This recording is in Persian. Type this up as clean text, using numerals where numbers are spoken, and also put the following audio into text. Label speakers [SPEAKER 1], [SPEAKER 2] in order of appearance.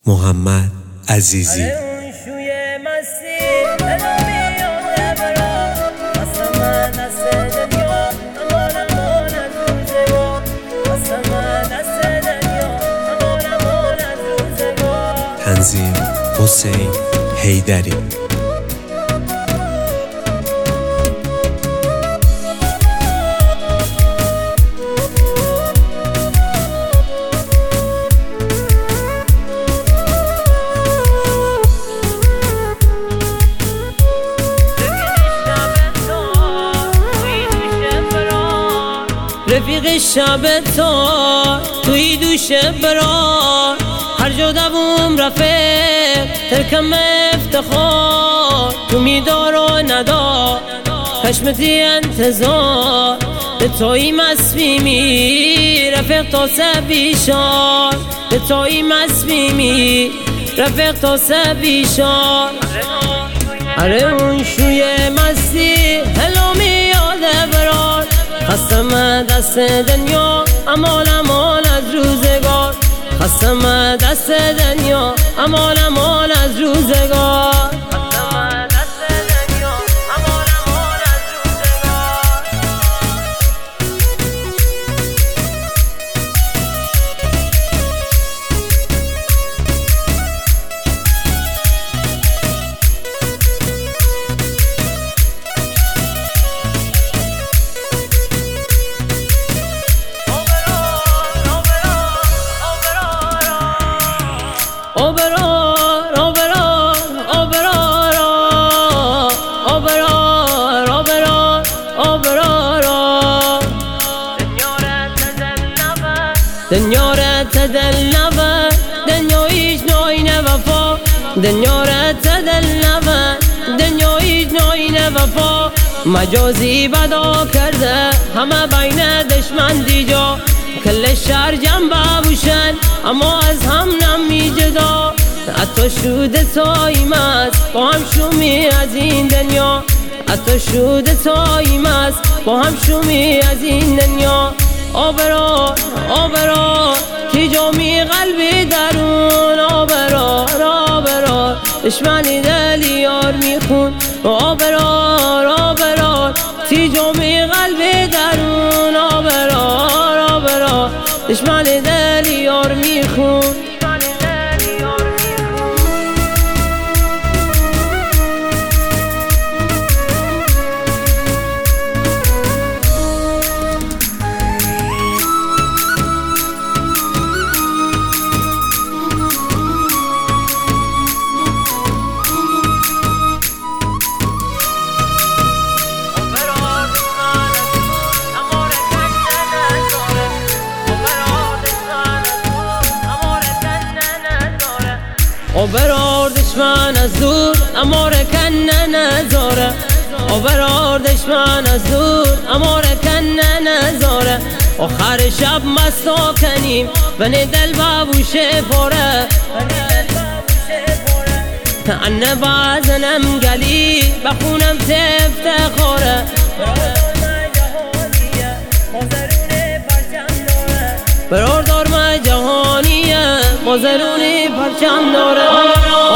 [SPEAKER 1] محمد عزیزی. تنظیم حسین حیدری.
[SPEAKER 2] رفیق شب تا توی دوش برار، هر جا دوم رفیق ترکم افتخار. تو میدار و ندار حشمتی انتظار، به توی مسمیمی رفیق تا سبیشار. به توی مسمیمی رفیق تا سبیشار. اره اون شوی مستی هلو میاده برار، خستم دست دنیا امان امان از روزگار. خستم دست دنیا امان امان از روزگار. دنیا را تدلنبه دنیا هیچ نوعی نوفا. دنیا را تدلنبه دنیا هیچ نوعی نوفا. مجازی بدا کرده همه بین دشمن دیجا. کل شهر جنبه بوشن اما از هم نمی جدا. حتی شده تایم است با هم شومی از این دنیا. حتی شده تایم است با هم شومی از این دنیا. آبرار آبرار کی جامی قلبی درون. آبرار آبرار دشمنی دلی یار میخون. آبرار آبرار کی جامی قلبی درون. آبرار آبرار دشمنی دلی یار میخون. آبرار دشمن از دور اما رکن نزاره. آبرار دشمن از دور اما رکن نزاره. آخر شب مستا کنیم بنی دل بابوشه پاره. انه بازنم گلی بخونم تفتخاره. برار دارم جهانیه مازرونی پرچم داره.